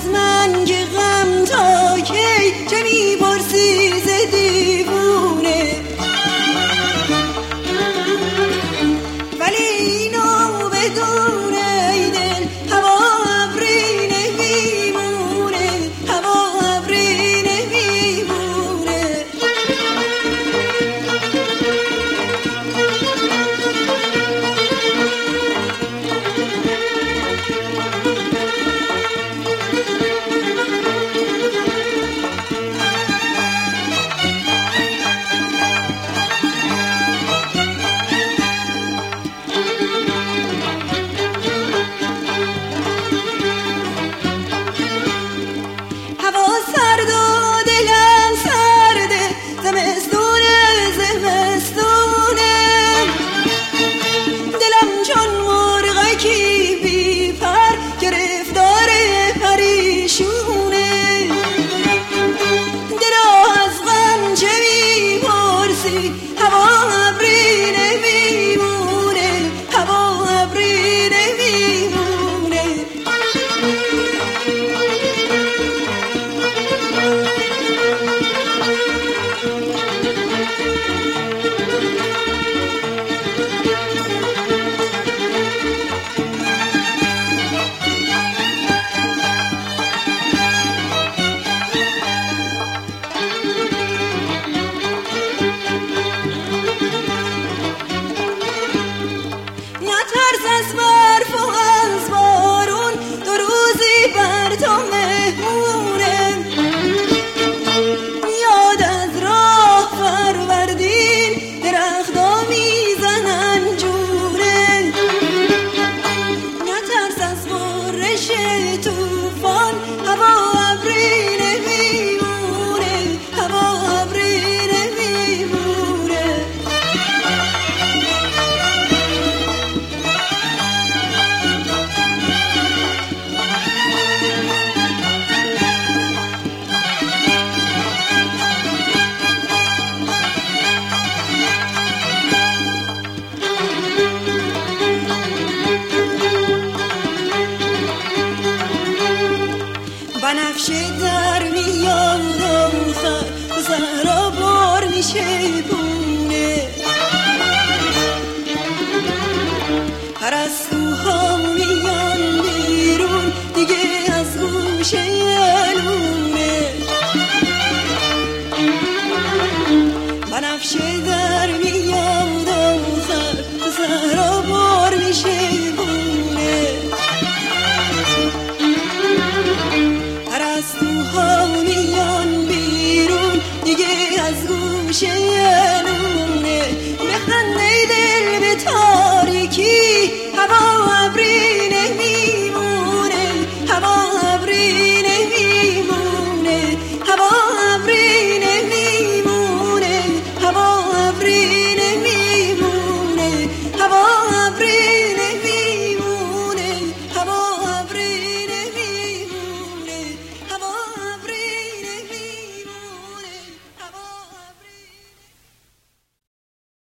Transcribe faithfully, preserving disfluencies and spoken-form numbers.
از من که غم تا کی چه می‌پرسی ز دیوونه، ولی اینو بدون ای دل هوا ابری نمیمونه، هوا ابری نمیمونه. از برف و از بارون دو روزی بر تو مهمونه، میاد از راه فروردین درختا میزنن جونه. نترس از غرش توفان هوا ابری نمیمونه، هوا ابری نمیمونه. بنفشه در میاد آخر زهرا بار میشه.